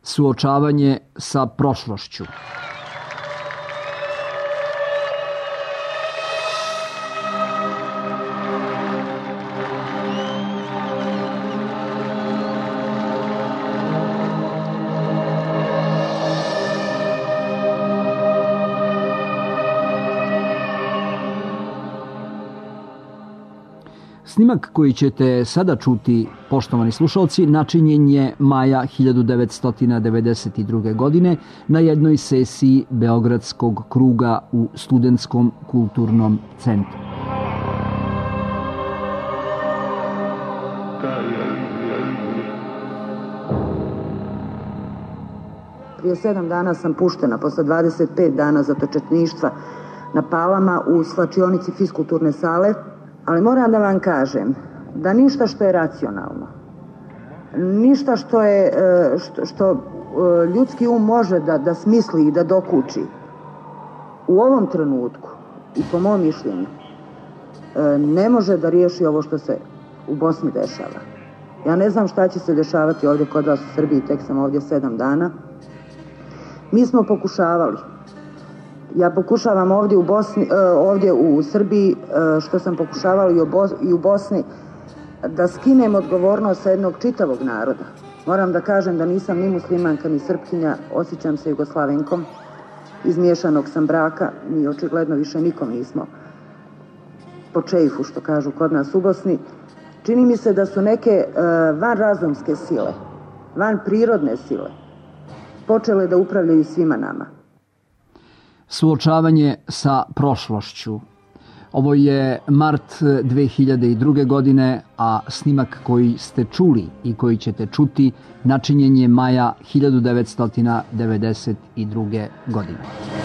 Suočavanje sa prošlošću. Snimak koji ćete sada čuti, poštovani slušalci, načinjen je maja 1992. godine na jednoj sesiji Beogradskog kruga u Studentskom kulturnom centru. Prije 7 dana sam puštena, posle 25 dana zatočeništva na Palama u svlačionici fiskulturne sale. Ali moram da vam kažem da ništa što je racionalno, ništa što ljudski um može da smisli i da dokuči u ovom trenutku i po mom mišljenju ne može da riješi ovo što se u Bosni dešava. Ja ne znam šta će se dešavati ovdje kod vas u Srbiji, tek sam ovdje 7 dana. Mi smo pokušavali. Ja pokušavam ovdje u Srbiji, što sam pokušavala i u Bosni, da skinem odgovornost sa jednog čitavog naroda. Moram da kažem da nisam ni muslimanka, ni srpkinja, osjećam se Jugoslavenkom, izmiješanog sam braka, mi očigledno više nikom nismo po čeifu, što kažu kod nas u Bosni. Čini mi se da su neke vanrazumske sile, vanprirodne sile počele da upravljaju svima nama. Suočavanje sa prošlošću. Ovo je mart 2002. godine, a snimak koji ste čuli i koji ćete čuti načinjen je maja 1992. godine.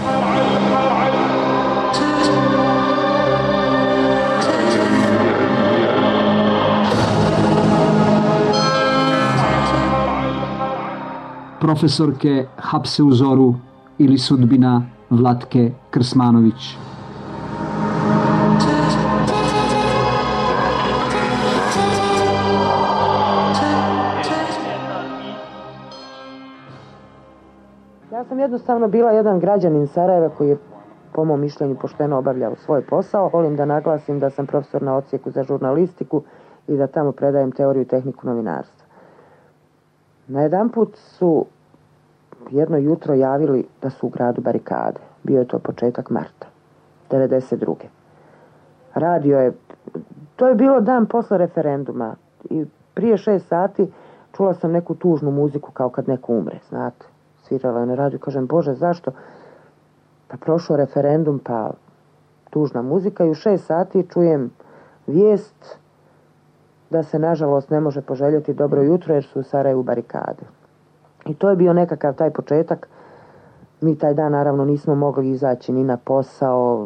Profesorke hapse u zoru ili sudbina Vlatke Krsmanović. Ja sam jednostavno bila jedan građanin Sarajeva koji je po mom mišljenju pošteno obavljao svoj posao. Volim da naglasim da sam profesor na odsjeku za žurnalistiku i da tamo predajem teoriju i tehniku novinarstva. Najedanput su jedno jutro javili da su u gradu barikade. Bio je to početak marta 1992. To je bilo dan posle referenduma i prije 6 sati čula sam neku tužnu muziku kao kad neko umre, znate. Svirala je na radiju, kažem, Bože, zašto? Pa prošao referendum, pa tužna muzika i u 6 sati čujem vijest da se nažalost ne može poželjeti dobro jutro jer su u Sarajevu barikade. I to je bio nekakav taj početak. Mi taj dan naravno nismo mogli izaći ni na posao.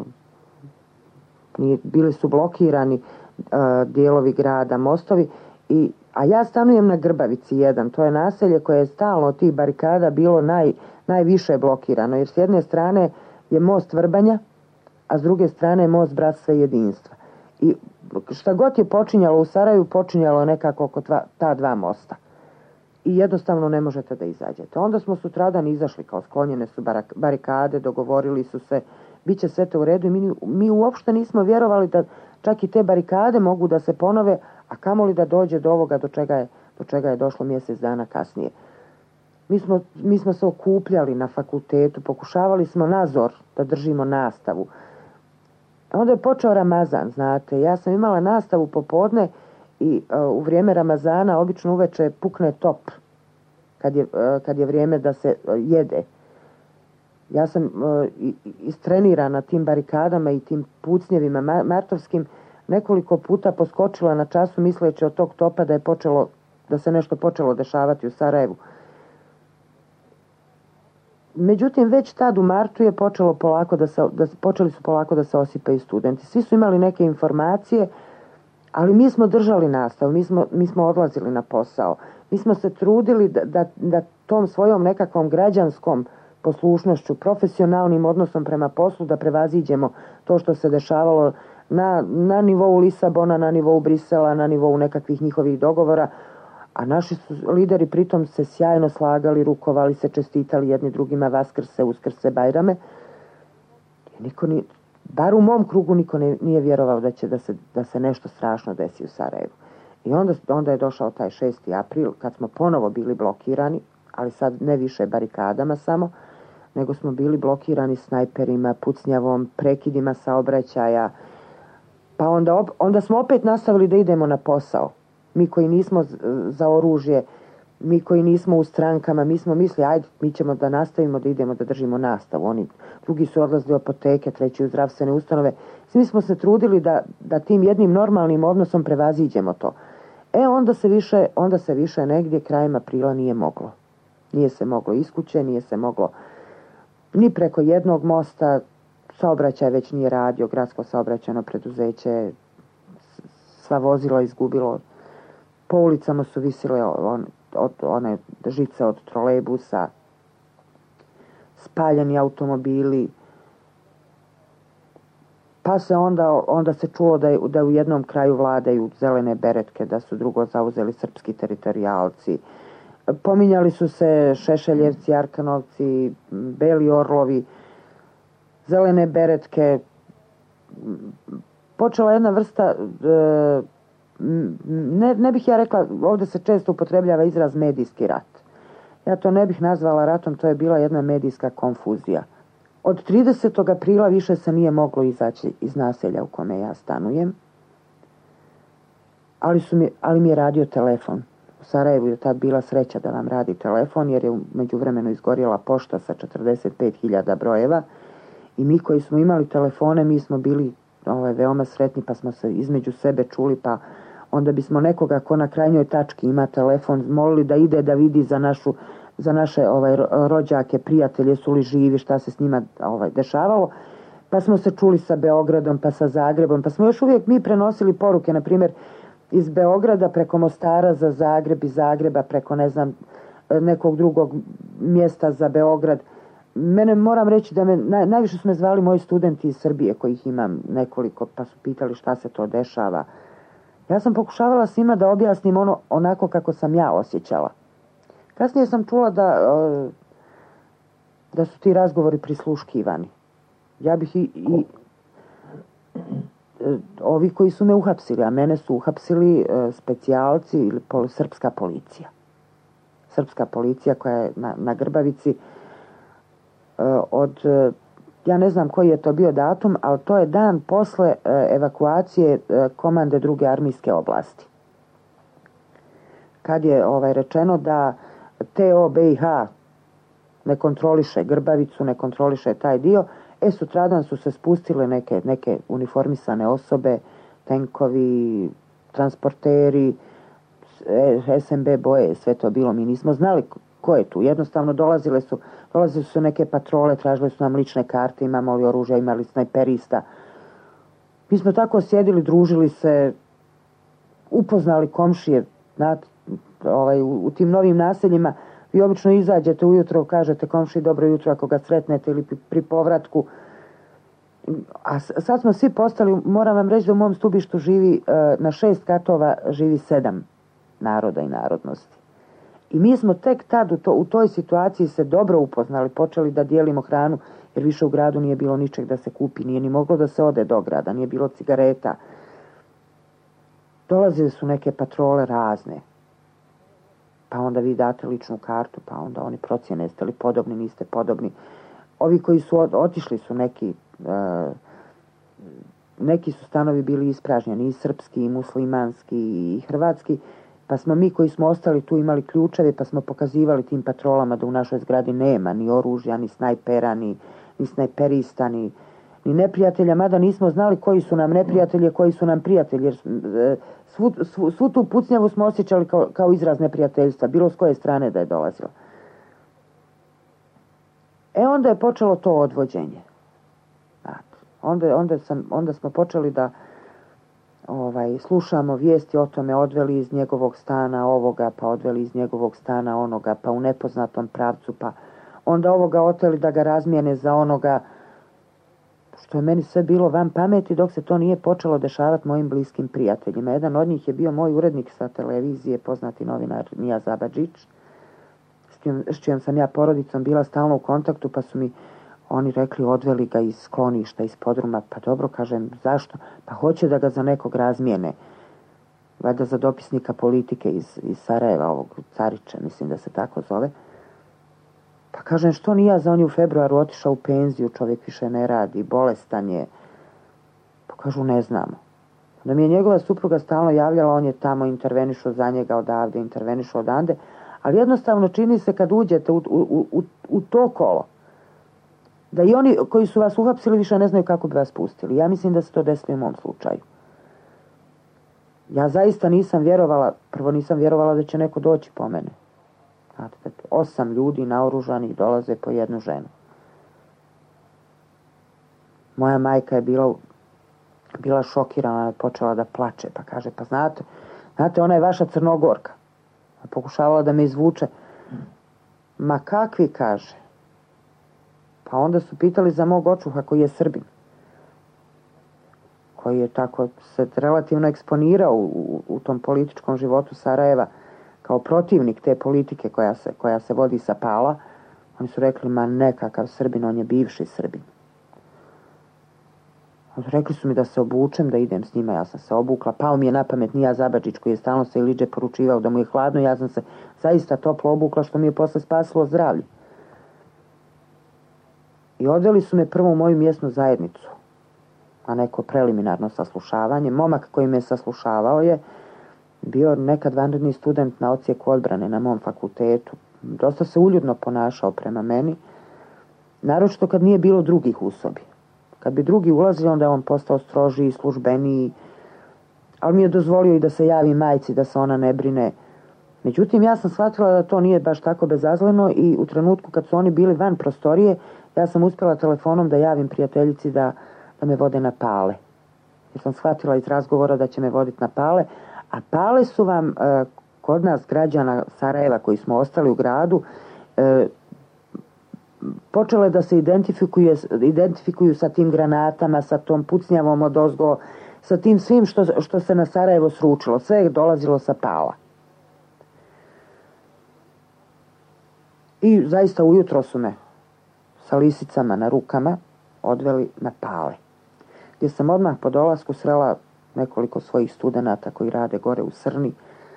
Bili su blokirani dijelovi grada, mostovi. A ja stanujem na Grbavici 1. To je naselje koje je stalno od tih barikada bilo najviše blokirano. Jer s jedne strane je most Vrbanja, a s druge strane je most Bratstva i jedinstva. I šta god je počinjalo u Sarajevu, počinjalo je nekako oko ta dva mosta. I jednostavno ne možete da izađete. Onda smo sutradan izašli, kao sklonjene su barikade, dogovorili su se, bit će sve to u redu i mi uopšte nismo vjerovali da čak i te barikade mogu da se ponove, a kamoli da dođe do ovoga do čega je došlo mjesec dana kasnije. Mi smo se okupljali na fakultetu, pokušavali smo nazor da držimo nastavu. Onda je počeo Ramazan, znate, ja sam imala nastavu popodne i u vrijeme Ramazana obično uveče pukne top kad je vrijeme da se jede. Ja sam istrenirana tim barikadama i tim pucnjevima martovskim nekoliko puta poskočila na času misleći od tog topa da se nešto počelo dešavati u Sarajevu. Međutim, već tad u martu je počeli su polako da se osipaju studenti. Svi su imali neke informacije, ali mi smo držali nastavu, mi smo odlazili na posao. Mi smo se trudili da tom svojom nekakvom građanskom poslušnošću, profesionalnim odnosom prema poslu da prevaziđemo to što se dešavalo na nivou Lisabona, na nivou Brisela, na nivou nekakvih njihovih dogovora. A naši su lideri pritom se sjajno slagali, rukovali se, čestitali jedni drugima Vaskrse, Uskrse, Bajrame. Niko ni, bar u mom krugu niko nije vjerovao da se nešto strašno desi u Sarajevu. I onda je došao taj 6. april kad smo ponovo bili blokirani, ali sad ne više barikadama samo, nego smo bili blokirani snajperima, pucnjavom, prekidima saobraćaja. Pa onda smo opet nastavili da idemo na posao. Mi koji nismo za oružje, mi koji nismo u strankama, mi smo mislili, ajde, mi ćemo da nastavimo da idemo da držimo nastavu. Oni drugi su odlazili u apoteke, treći u zdravstvene ustanove. Svi smo se trudili da tim jednim normalnim odnosom prevaziđemo to. Onda se više negdje krajem aprila nije moglo. Nije se moglo iz kuće, nije se moglo ni preko jednog mosta, saobraćaj već nije radio, gradsko saobraćajno preduzeće, sva vozila izgubilo. Po ulicama su visile one žice od trolejbusa, spaljeni automobili. Pa se onda se čulo da u jednom kraju vladaju zelene beretke, da su drugo zauzeli srpski teritorijalci. Pominjali su se Šešeljevci, Arkanovci, Beli orlovi, zelene beretke. Počela jedna vrsta, ne bih ja rekla, ovdje se često upotrebljava izraz medijski rat. Ja to ne bih nazvala ratom, to je bila jedna medijska konfuzija. Od 30. aprila više se nije moglo izaći iz naselja u kome ja stanujem, ali mi je radio telefon. U Sarajevu je tad bila sreća da vam radi telefon, jer je u međuvremenu izgorjela pošta sa 45.000 brojeva i mi koji smo imali telefone, mi smo bili veoma sretni, pa smo se između sebe čuli, pa onda bismo nekoga ko na krajnjoj tački ima telefon molili da ide da vidi za naše rođake, prijatelje, su li živi, šta se s njima dešavalo. Pa smo se čuli sa Beogradom, pa sa Zagrebom, pa smo još uvijek mi prenosili poruke, na primjer, iz Beograda preko Mostara za Zagreb, iz Zagreba preko, ne znam, nekog drugog mjesta za Beograd. Mene, moram reći da najviše su me zvali moji studenti iz Srbije, kojih imam nekoliko, pa su pitali šta se to dešava. Ja sam pokušavala svima da objasnim onako kako sam ja osjećala. Kasnije sam čula da su ti razgovori prisluškivani. Ja bih i ovi koji su me uhapsili, a mene su uhapsili specijalci ili srpska policija. Srpska policija koja je na Grbavici ja ne znam koji je to bio datum, ali to je dan posle evakuacije komande druge armijske oblasti. Kad je rečeno da TO BiH ne kontroliše Grbavicu, ne kontroliše taj dio, sutradan su se spustile neke uniformisane osobe, tenkovi, transporteri, SMB boje, sve to bilo. Mi nismo znali ko je tu. Jednostavno dolazile su neke patrole, tražile su nam lične karte, imamo li oružja, imali snajperista. Mi smo tako sjedili, družili se, upoznali komšije. Znate, u tim novim naseljima vi obično izađete ujutro, kažete komši dobro jutro ako ga sretnete ili pri povratku. A sad smo svi postali, moram vam reći da u mom stubištu živi, na 6 katova živi 7 naroda i narodnosti. I mi smo tek tad u toj situaciji se dobro upoznali, počeli da dijelimo hranu, jer više u gradu nije bilo ničeg da se kupi, nije ni moglo da se ode do grada, nije bilo cigareta. Dolazile su neke patrole razne. Pa onda vi date ličnu kartu, pa onda oni procjene jeste li podobni, niste podobni. Ovi koji su otišli su neki su stanovi bili ispražnjeni, i srpski, i muslimanski, i hrvatski, pa smo mi koji smo ostali tu imali ključeve, pa smo pokazivali tim patrolama da u našoj zgradi nema ni oružja, ni snajpera, ni snajperista, ni neprijatelja, mada nismo znali koji su nam neprijatelji, koji su nam prijatelji, jer svu tu pucnjavu smo osjećali kao izraz neprijateljstva, bilo s koje strane da je dolazilo. Onda je počelo to odvođenje. Onda smo počeli da slušamo vijesti o tome, odveli iz njegovog stana ovoga, pa odveli iz njegovog stana onoga, pa u nepoznatom pravcu, pa onda ovoga oteli da ga razmijene za onoga. što je meni sve bilo van pameti dok se to nije počelo dešavati mojim bliskim prijateljima. Jedan od njih je bio moj urednik sa televizije, poznati novinar Nija Zabadžić, s čijom sam ja porodicom bila stalno u kontaktu, pa su mi oni rekli, odveli ga iz skloništa, iz podruma. Pa dobro, kažem, zašto? Pa hoće da ga za nekog razmijene. Valjda za dopisnika politike iz Sarajeva, ovog Carića, mislim da se tako zove. Pa kažem, što nije, za on je u februaru otišao u penziju, čovjek više ne radi, bolestan je. Pa kažu, ne znamo. Da mi je njegova supruga stalno javljala, on je tamo intervenišao za njega odavde, intervenišao odande, ali jednostavno čini se kad uđete u to kolo, da i oni koji su vas uhapsili više ne znaju kako bi vas pustili. Ja mislim da se to desilo u mom slučaju. Ja zaista nisam vjerovala da će neko doći po mene. Znate, 8 ljudi naoružanih dolaze po jednu ženu. Moja majka je bila šokirana, je počela da plače, pa kaže, pa znate, ona je vaša Crnogorka. Pokušavala da me izvuče. Ma kakvi, kaže. Pa onda su pitali za mog očuha koji je Srbin, koji je tako se relativno eksponirao u tom političkom životu Sarajeva kao protivnik te politike koja se vodi sa Pala. Oni su rekli, ma nekakav Srbin, on je bivši Srbin. Rekli su mi da se obučem, da idem s njima, ja sam se obukla. Pao mi je na pamet Nija Zabadžić, koji je stalno se Iliđe poručivao da mu je hladno, ja sam se zaista toplo obukla, što mi je posle spasilo zdravlje. I odveli su me prvo u moju mjesnu zajednicu, na neko preliminarno saslušavanje. Momak koji me saslušavao je bio nekad vanredni student na odsjeku odbrane na mom fakultetu. Dosta se uljudno ponašao prema meni, naročito kad nije bilo drugih u sobi. Kad bi drugi ulazili, onda je on postao strožiji, službeniji, ali mi je dozvolio i da se javi majci, da se ona ne brine. Međutim, ja sam shvatila da to nije baš tako bezazleno i u trenutku kad su oni bili van prostorije, ja sam uspjela telefonom da javim prijateljici da me vode na Pale. Jer sam shvatila iz razgovora da će me voditi na Pale. A Pale su vam kod nas građana Sarajeva koji smo ostali u gradu počele da se identifikuju sa tim granatama, sa tom pucnjavom odozgo, sa tim svim što se na Sarajevo sručilo. Sve je dolazilo sa Pala. I zaista ujutro su me sa lisicama na rukama odveli na Pale, gdje sam odmah po dolasku srela nekoliko svojih studenata koji rade gore u Srni,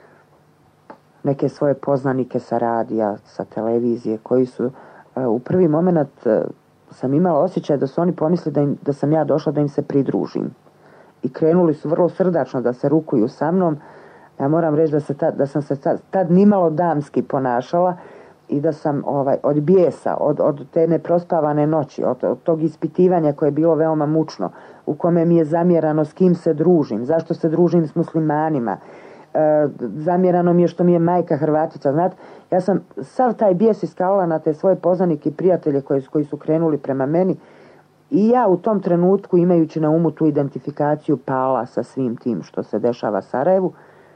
neke svoje poznanike sa radija, sa televizije, koji su u prvi moment sam imala osjećaj da su oni pomislili da sam ja došla da im se pridružim. I krenuli su vrlo srdačno da se rukuju sa mnom. Ja moram reći da sam se tad nimalo damski ponašala i da sam od bijesa, od te neprospavane noći, od tog ispitivanja koje je bilo veoma mučno, u kome mi je zamjerano s kim se družim, zašto se družim s muslimanima, zamjerano mi je što mi je majka Hrvatica. Znate, ja sam sav taj bijes iskalala na te svoje poznanike i prijatelje koji su krenuli prema meni i ja u tom trenutku, imajući na umu tu identifikaciju Pala sa svim tim što se dešava Sarajevu,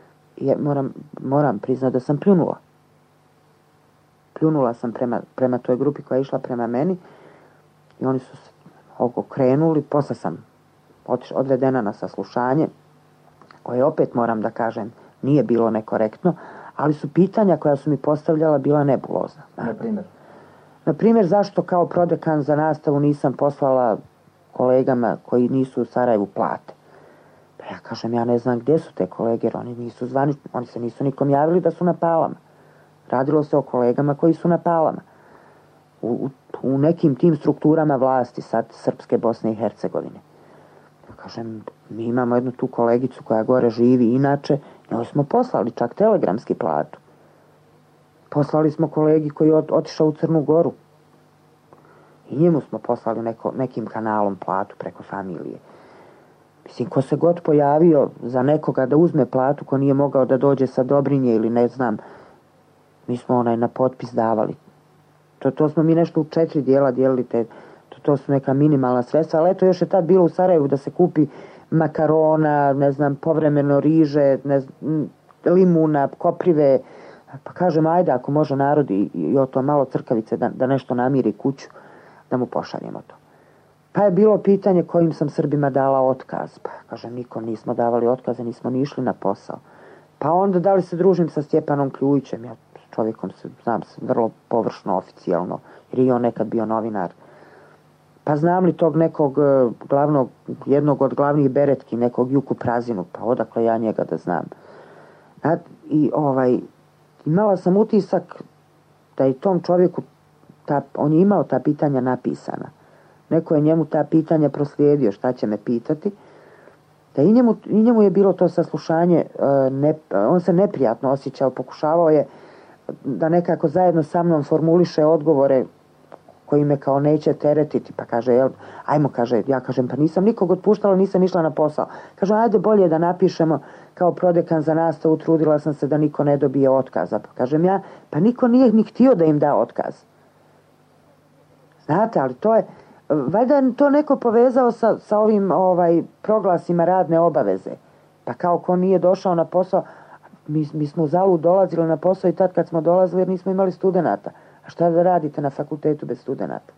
moram priznati da sam pljunula. Pljunula sam prema toj grupi koja je išla prema meni i oni su krenuli. Posle sam odvedena na saslušanje, koje opet moram da kažem nije bilo nekorektno, ali su pitanja koja su mi postavljala bila nebulozna. Na primjer, zašto kao prodekan za nastavu nisam poslala kolegama koji nisu u Sarajevu plate? Pa ja kažem, ja ne znam gdje su te kolege, jer oni nisu zvanični, oni se nisu nikom javili da su na Palama. Radilo se o kolegama koji su na Palama. U nekim tim strukturama vlasti sad Srpske, Bosne i Hercegovine. Ja kažem, mi imamo jednu tu kolegicu koja gore živi inače, njoj smo poslali čak telegramski platu. Poslali smo kolegi koji je otišao u Crnu Goru. I njemu smo poslali nekim kanalom platu preko familije. Mislim, ko se god pojavio za nekoga da uzme platu, ko nije mogao da dođe sa Dobrinje ili ne znam, mi smo na potpis davali. To smo mi nešto u 4 dijela dijelili, to su neka minimalna sredstva, ali eto, još je tad bilo u Sarajevu da se kupi makarona, ne znam, povremeno riže, limuna, koprive. Pa kažem, ajde, ako može narod i o to malo crkavice da nešto namiri kuću, da mu pošaljemo to. Pa je bilo pitanje kojim sam Srbima dala otkaz. Pa kažem, nikom nismo davali otkaze, nismo ni išli na posao. Pa onda da li se družim sa Stjepanom Kljujićem, ja čovjekom se znam vrlo površno, oficijalno, jer je on nekad bio novinar. Pa znam li tog nekog jednog od glavnih beretki, nekog Juku Prazinu, pa odakle ja njega da znam. I imala sam utisak da je tom čovjeku, on je imao ta pitanja napisana. Neko je njemu ta pitanja proslijedio, šta će me pitati. Da i njemu je bilo to saslušanje, on se neprijatno osjećao, pokušavao je da nekako zajedno sa mnom formuliše odgovore koji me kao neće teretiti, pa kaže, ja kažem, pa nisam nikog otpuštala, nisam išla na posao. Kažem, ajde bolje da napišemo kao prodekan za nastavu, trudila sam se da niko ne dobije otkaza. Pa kažem ja, pa niko nije ni htio da im da otkaz. Znate, ali to je, valjda je to neko povezao sa ovim proglasima radne obaveze. Pa kao ko nije došao na posao, mi smo u Zalu dolazili na posao i tad kad smo dolazili jer nismo imali studenata. A šta da radite na fakultetu bez studenata?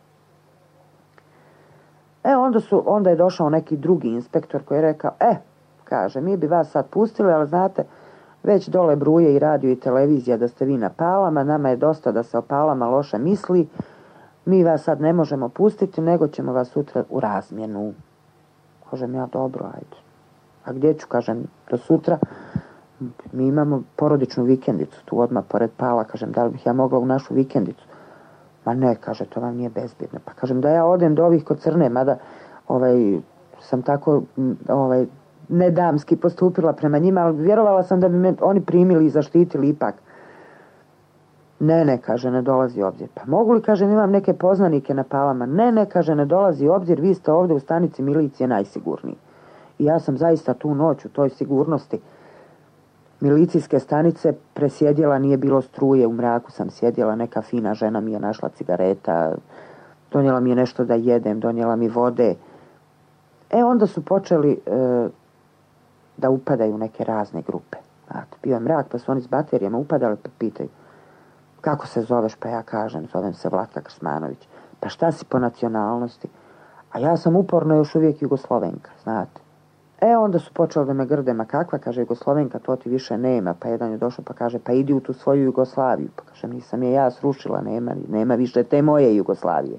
Onda je došao neki drugi inspektor koji je rekao, kaže, mi bi vas sad pustili, ali znate, već dole bruje i radio i televizija da ste vi na Palama, nama je dosta da se o Palama loše misli, mi vas sad ne možemo pustiti, nego ćemo vas sutra u razmjenu. Kažem ja, dobro, ajde. A gdje ću, kažem, do sutra? Mi imamo porodičnu vikendicu tu odmah pored Pala, kažem, da li bih ja mogla u našu vikendicu? Ma ne, kaže, to vam nije bezbjedno. Pa kažem, da ja odem do ovih kod Crne, mada sam tako nedamski postupila prema njima, ali vjerovala sam da bi me oni primili i zaštitili ipak. Ne, kaže, ne dolazi u obzir. Pa mogu li, kaže, imam neke poznanike na Palama? Ne, kaže, ne dolazi u obzir, vi ste ovdje u stanici milicije najsigurniji. I ja sam zaista tu noć u toj sigurnosti milicijske stanice presjedjela, nije bilo struje, u mraku sam sjedjela, neka fina žena mi je našla cigareta, donijela mi je nešto da jedem, donijela mi vode. Onda su počeli da upadaju neke razne grupe. Bio je mrak, pa su oni s baterijama upadali, pa pitaju, kako se zoveš? Pa ja kažem, zovem se Vlatka Krsmanović. Pa šta si po nacionalnosti? A ja sam uporno još uvijek Jugoslovenka, znate. Onda su počeli da me grde, ma kakva, kaže, Jugoslovenka, to ti više nema. Pa jedan je došao pa kaže, pa idi u tu svoju Jugoslaviju. Pa kažem, nisam je ja srušila, nema više te moje Jugoslavije.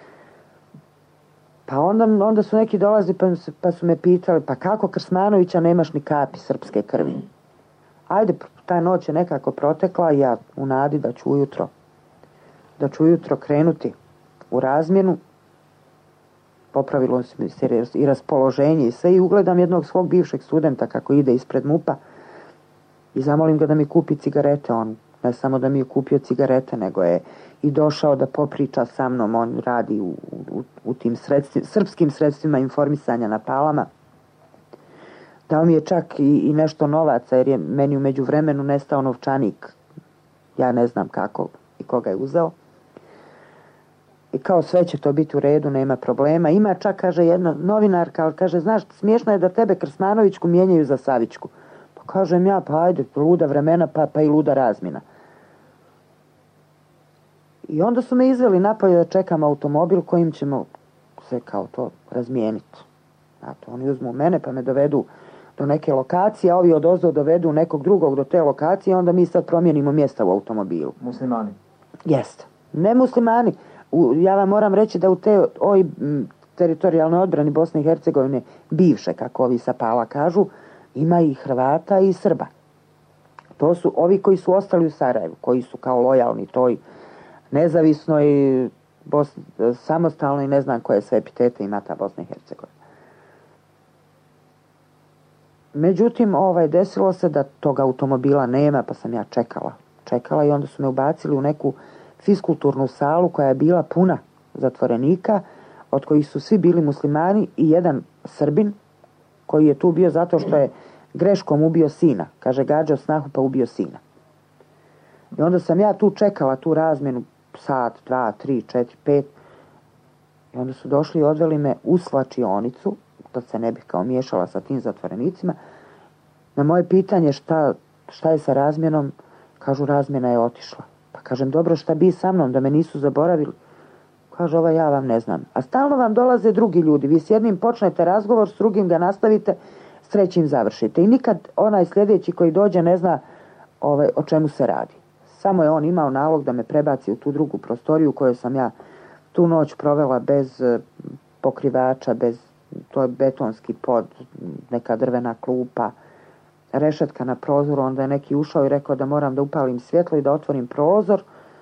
Pa onda su neki dolazili pa su me pitali, pa kako Krsmanovića nemaš ni kapi srpske krvi? Ajde, ta noć je nekako protekla i ja u nadi da ću ujutro krenuti u razmjenu. Popravilo mi se i raspoloženje i sve i ugledam jednog svog bivšeg studenta kako ide ispred MUP-a i zamolim ga da mi kupi cigarete. On ne samo da mi je kupio cigarete, nego je i došao da popriča sa mnom. On radi u tim srpskim sredstvima informisanja na Palama. Dao mi je čak i nešto novaca jer je meni u međuvremenu nestao novčanik. Ja ne znam kako i koga je uzeo. I kao sve će to biti u redu, nema problema. Ima čak, kaže, jedna novinarka, ali kaže, znaš, smiješno je da tebe Krsmanovićku mijenjaju za Savićku. Pa kažem ja, pa ajde, luda vremena, pa i luda razmjena. I onda su me izveli napolje da čekam automobil kojim ćemo se kao to razmijeniti. Znate, oni uzmu mene pa me dovedu do neke lokacije, a ovi odozdo dovedu nekog drugog do te lokacije, onda mi sad promijenimo mjesta u automobilu. Muslimani? Jeste. Ne muslimani. Ja vam moram reći da u ovoj teritorijalnoj odbrani Bosne i Hercegovine, bivše, kako ovi sa Pala kažu, ima i Hrvata i Srba. To su ovi koji su ostali u Sarajevu, koji su kao lojalni toj nezavisnoj, samostalnoj, ne znam koje sve epitete ima ta Bosna i Hercegovina. Međutim, desilo se da tog automobila nema, pa sam ja čekala i onda su me ubacili u neku fiskulturnu salu koja je bila puna zatvorenika, od kojih su svi bili muslimani i jedan Srbin koji je tu bio zato što je greškom ubio sina. Kaže, gađao snahu pa ubio sina. I onda sam ja tu čekala tu razmjenu sat, 2, 3, 4, 5 i onda su došli i odveli me u slačionicu, da se ne bih kao miješala sa tim zatvorenicima. Na moje pitanje šta je sa razmjenom, kažu razmjena je otišla. Pa kažem, dobro, šta bi sa mnom, da me nisu zaboravili? Kaže, ja vam ne znam. A stalno vam dolaze drugi ljudi. Vi s jednim počnete razgovor, s drugim ga nastavite, s trećim završite. I nikad onaj sljedeći koji dođe ne zna o čemu se radi. Samo je on imao nalog da me prebaci u tu drugu prostoriju u kojoj sam ja tu noć provela bez pokrivača, to je betonski pod, neka drvena klupa, rešetka na prozoru. Onda je neki ušao i rekao da moram da upalim svjetlo i da otvorim prozor.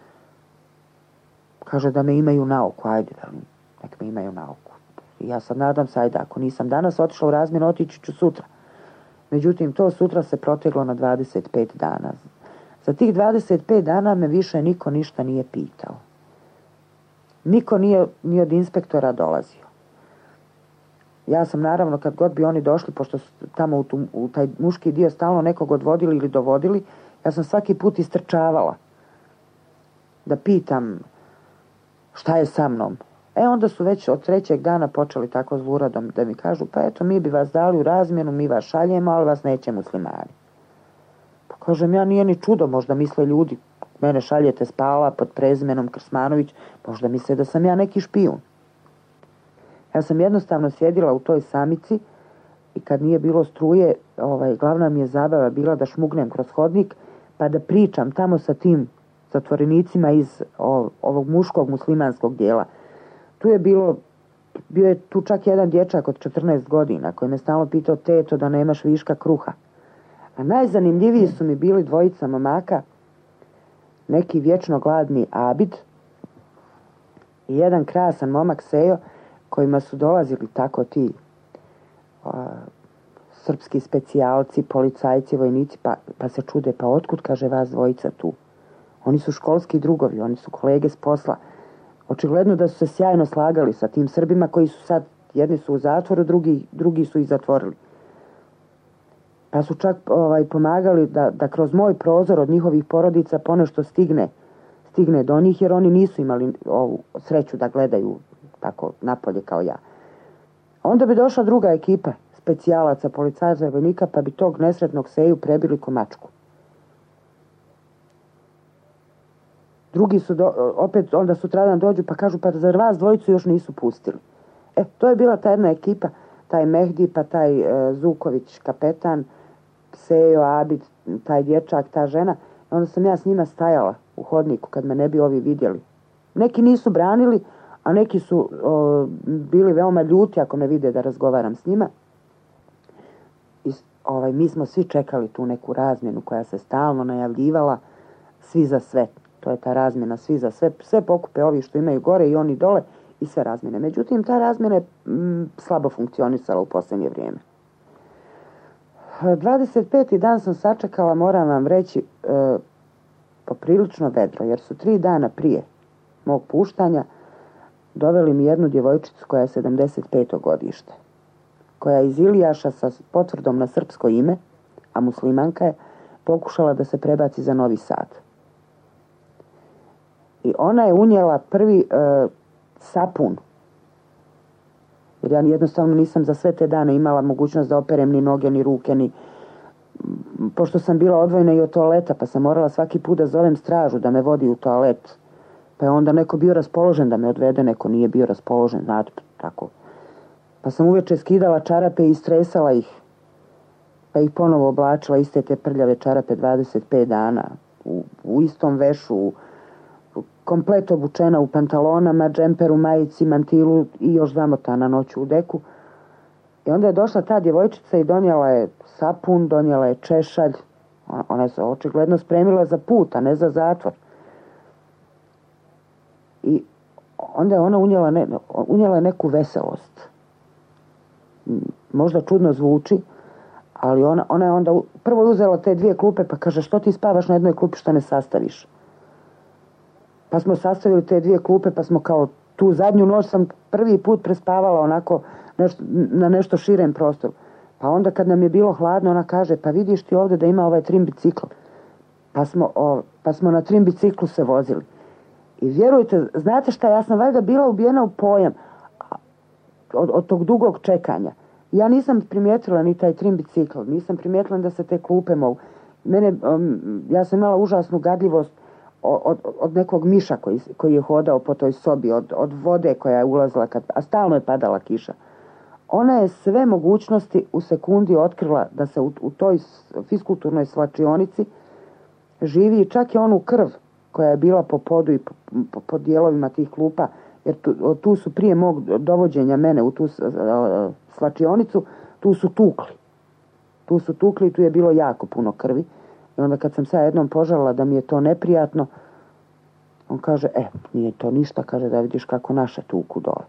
Kaže da me imaju na oku, ajde, nek me imaju na oku. I ja sad nadam se, ajde, ako nisam danas otišla u razmjenu, otići ću sutra. Međutim, to sutra se proteglo na 25 dana. Za tih 25 dana me više niko ništa nije pitao. Niko nije ni od inspektora dolazio. Ja sam naravno, kad god bi oni došli, pošto su tamo u taj muški dio stalno nekog odvodili ili dovodili, ja sam svaki put istrčavala da pitam šta je sa mnom. Onda su već od trećeg dana počeli tako zluradom da mi kažu, pa eto, mi bi vas dali u razmjenu, mi vas šaljemo, ali vas neće muslimani. Pa kažem, ja nije ni čudo, možda misle ljudi, mene šaljete spala pod prezimenom Krsmanović, možda misle da sam ja neki špijun. Ja sam jednostavno sjedila u toj samici i kad nije bilo struje, glavna mi je zabava bila da šmugnem kroz hodnik pa da pričam tamo sa tim zatvorenicima iz ovog muškog muslimanskog dijela. Bio je tu čak jedan dječak od 14 godina koji me stalno pitao, teto, da nemaš viška kruha. A najzanimljiviji su mi bili dvojica momaka, neki vječno gladni Abid i jedan krasan momak Sejo, kojima su dolazili tako ti srpski specijalci, policajci, vojnici, pa se čude, pa otkud, kaže, vas dvojica tu? Oni su školski drugovi, oni su kolege s posla. Očigledno da su se sjajno slagali sa tim Srbima koji su sad, jedni su u zatvoru, drugi su ih zatvorili. Pa su čak pomagali da kroz moj prozor od njihovih porodica ponešto stigne do njih, jer oni nisu imali ovu sreću da gledaju tako napolje kao ja. Onda bi došla druga ekipa specijalaca, policajaca i vojnika, pa bi tog nesretnog Seju prebili ko mačku. Drugi su opet onda sutradan dođu pa kažu, pa zar vas dvojicu još nisu pustili. To je bila ta jedna ekipa, taj Mehdi, pa taj Zuković kapetan, Sejo, Abid, taj dječak, ta žena. Onda sam ja s njima stajala u hodniku kad me ne bi ovi vidjeli. Neki nisu branili, a neki su bili veoma ljuti ako me vide da razgovaram s njima. I mi smo svi čekali tu neku razmjenu koja se stalno najavljivala, svi za sve. To je ta razmjena, svi za sve. Sve pokupe ovi što imaju gore i oni dole i sve razmjene. Međutim, ta razmjena je slabo funkcionisala u posljednje vrijeme. 25. dan sam sačekala, moram vam reći, poprilično vedro, jer su 3 dana prije mog puštanja doveli mi jednu djevojčicu koja je 75. godište, koja je iz Ilijaša sa potvrdom na srpsko ime, a muslimanka je, pokušala da se prebaci za Novi Sad. I ona je unijela prvi sapun, jer ja jednostavno nisam za sve te dane imala mogućnost da operem ni noge, ni ruke, pošto sam bila odvojena i od toaleta, pa sam morala svaki put da zovem stražu da me vodi u toalet. Pa je onda neko bio raspoložen da me odvede, neko nije bio raspoložen, znate, tako. Pa sam uveče skidala čarape i istresala ih, pa ih ponovo oblačila, iste te prljave čarape 25 dana, u istom vešu, komplet obučena u pantalonama, džemperu, majici, mantilu i još zamotana noću u deku. I onda je došla ta djevojčica i donijela je sapun, donijela je češalj. Ona je se očigledno spremila za put, a ne za zatvor. I onda je ona unijela neku veselost. Možda čudno zvuči, ali ona je onda prvo uzela te 2 klupe pa kaže, što ti spavaš na jednoj klupi što ne sastaviš? Pa smo sastavili te 2 klupe pa smo kao tu zadnju noć sam prvi put prespavala onako na nešto širem prostoru. Pa onda kad nam je bilo hladno ona kaže, pa vidiš ti ovdje da ima ovaj trim bicikl. Pa smo na trim biciklu se vozili. I vjerujte, znate šta, ja sam valjda bila ubijena u pojam od tog dugog čekanja. Ja nisam primijetila ni taj trim bicikl, nisam primijetila da se te klupe mogu. Ja sam imala užasnu gadljivost od nekog miša koji je hodao po toj sobi, od vode koja je ulazila, a stalno je padala kiša. Ona je sve mogućnosti u sekundi otkrila da se u toj fiskulturnoj svlačionici živi čak i onu krv koja je bila po podu i po dijelovima tih klupa, jer tu su prije mog dovođenja mene u tu svlačionicu, tu su tukli i tu je bilo jako puno krvi. I onda kad sam se jednom požalila da mi je to neprijatno, on kaže, nije to ništa, kaže, da vidiš kako naše tuku dole.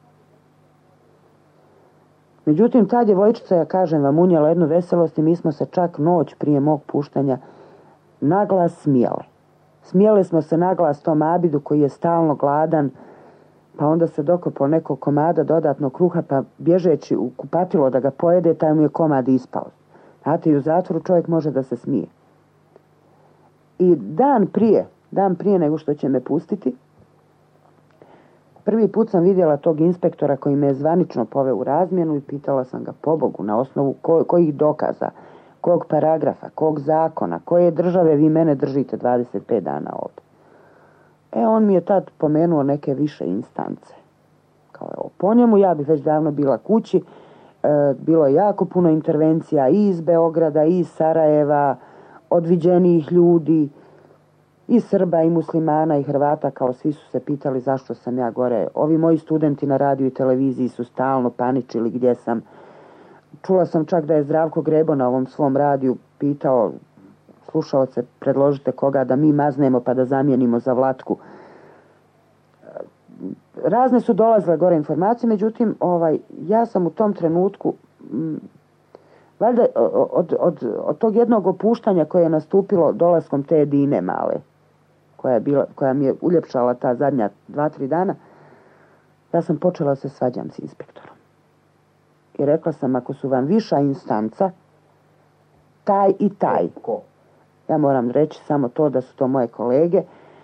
Međutim, ta djevojčica, ja kažem vam, unijela jednu veselost i mi smo se čak noć prije mog puštanja naglas smijale. Smijele smo se naglas tom Abidu koji je stalno gladan, pa onda se dokopao nekog komada dodatnog kruha, pa bježeći u kupatilo da ga pojede, taj mu je komad ispao. Znate, i u zatvoru čovjek može da se smije. I dan prije nego što će me pustiti, prvi put sam vidjela tog inspektora koji me je zvanično poveo u razmjenu i pitala sam ga, pobogu, na osnovu kojih dokaza, kog paragrafa, kog zakona, koje države vi mene držite 25 dana ovdje. On mi je tad pomenuo neke više instance. Kao po njemu ja bih već davno bila kući, bilo je jako puno intervencija i iz Beograda, i iz Sarajeva, odviđenijih ljudi, i Srba, i muslimana, i Hrvata, kao svi su se pitali zašto sam ja gore. Ovi moji studenti na radiju i televiziji su stalno paničili gdje sam. Čula sam čak da je Zdravko Grebo na ovom svom radiju pitao slušaoce, predložite koga da mi maznemo pa da zamijenimo za Vlatku. Razne su dolazile gore informacije, međutim, ja sam u tom trenutku, valjda od tog jednog opuštanja koje je nastupilo dolaskom te Dine male, koja mi je uljepšala ta zadnja 2-3 dana, ja sam počela se svađam s inspektorom. I rekla sam, ako su vam viša instanca, taj i taj. Ja moram reći samo to da su to moje kolege,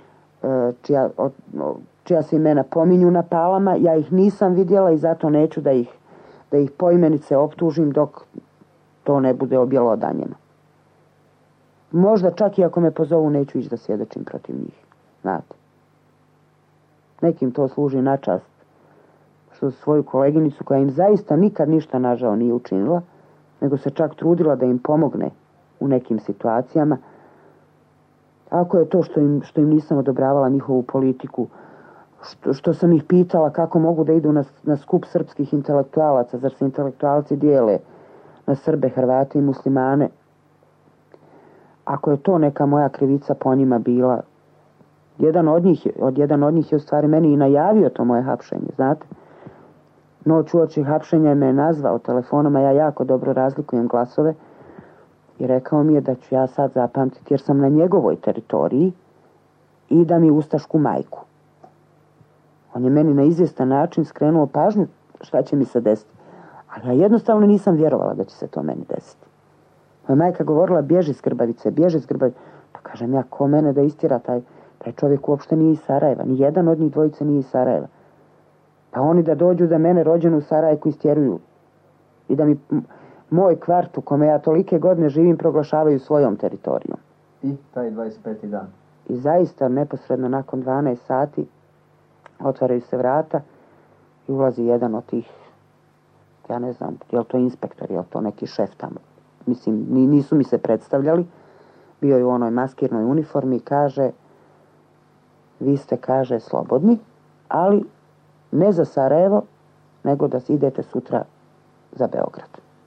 čija se imena pominju na Palama, ja ih nisam vidjela i zato neću da ih poimenice optužim dok to ne bude objelodanjeno. Možda čak i ako me pozovu neću ići da svjedočim protiv njih. Znate. Nekim to služi na čast što svoju koleginicu koja im zaista nikad ništa nažao nije učinila, nego se čak trudila da im pomogne u nekim situacijama. Ako je to što im nisam odobravala njihovu politiku, što sam ih pitala kako mogu da idu na skup srpskih intelektualaca, zar se intelektualci dijele na Srbe, Hrvate i muslimane. Ako je to neka moja krivica po njima bila, jedan od njih je u stvari meni i najavio to moje hapšenje, znate. Noć uoči hapšenja me je nazvao telefonom, a ja jako dobro razlikujem glasove i rekao mi je da ću ja sad zapamtiti jer sam na njegovoj teritoriji i da mi ustašku majku. On je meni na izvjestan način skrenuo pažnju šta će mi se desiti. Ali ja jednostavno nisam vjerovala da će se to meni desiti. Moja majka govorila, bježi iz Grbavice. Pa kažem ja, ko mene da istjera, taj čovjek uopšte nije iz Sarajeva. Nijedan od njih dvojice nije iz Sarajeva. Pa oni da dođu da mene rođenu u Sarajevku istjeruju. I da mi moj kvart u kome ja tolike godine živim proglašavaju svojom teritorijom. I taj 25. dan. I zaista neposredno nakon 12 sati otvaraju se vrata i ulazi jedan od tih, ja ne znam, je li to inspektor, je li to neki šef tamo. Mislim, nisu mi se predstavljali. Bio je u onoj maskirnoj uniformi i kaže, vi ste, kaže, slobodni, ali ne za Sarajevo, nego da idete sutra za Beograd.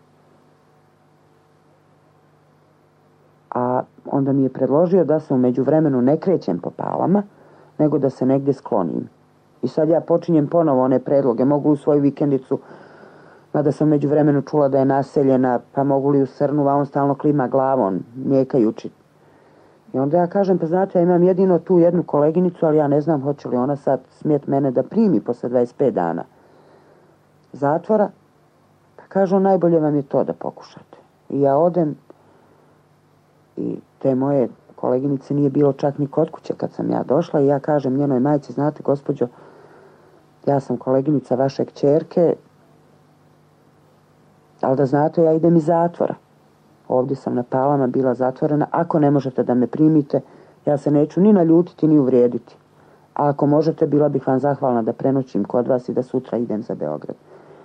A onda mi je predložio da se u međuvremenu ne krećem po Palama, nego da se negdje sklonim. I sad ja počinjem ponovo one predloge, mogu u svoju vikendicu, mada sam među vremenu čula da je naseljena, pa mogu li u Srnu, a on stalno klima glavom, njekajući. I onda ja kažem, pa znate, ja imam jedino tu jednu koleginicu, ali ja ne znam hoće li ona sad smjet mene da primi posle 25 dana zatvora. Pa kaže on, najbolje vam je to da pokušate. I ja odem i te moje koleginice nije bilo čak ni kod kuće kad sam ja došla i ja kažem njenoj majci, znate, gospođo, ja sam koleginica vaše kćerke, ali da znate, ja idem iz zatvora. Ovdje sam na Palama bila zatvorena. Ako ne možete da me primite, Ja se neću ni naljutiti ni uvrijediti. A ako možete, bila bih vam zahvalna da prenoćim kod vas i da sutra idem za Beograd.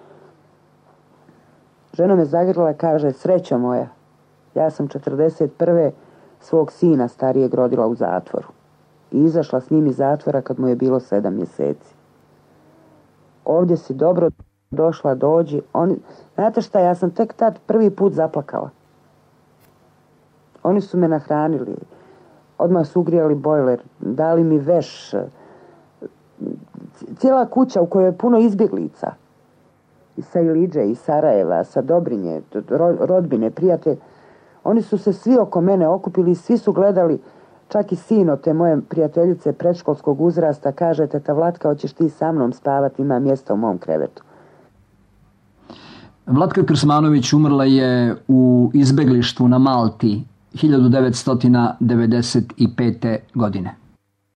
Žena me zagrla, kaže, srećo moja, ja sam 41. svog sina starijeg rodila u zatvoru. I izašla s njim iz zatvora kad mu je bilo 7 mjeseci. Ovdje si dobro došla, dođi. Znate šta, ja sam tek tad prvi put zaplakala. Oni su me nahranili. Odmah su ugrijali bojler, dali mi veš. Cijela kuća u kojoj je puno izbjeglica. I sa Iliđe, i Sarajeva, sa Dobrinje, rodbine, prijatelje. Oni su se svi oko mene okupili i svi su gledali, čak i sin od te moje prijateljice predškolskog uzrasta, kaže, teta Vlatka, hoćeš ti sa mnom spavati, ima mjesta u mom krevetu. Vlatka Krsmanović umrla je u izbeglištvu na Malti 1995. godine.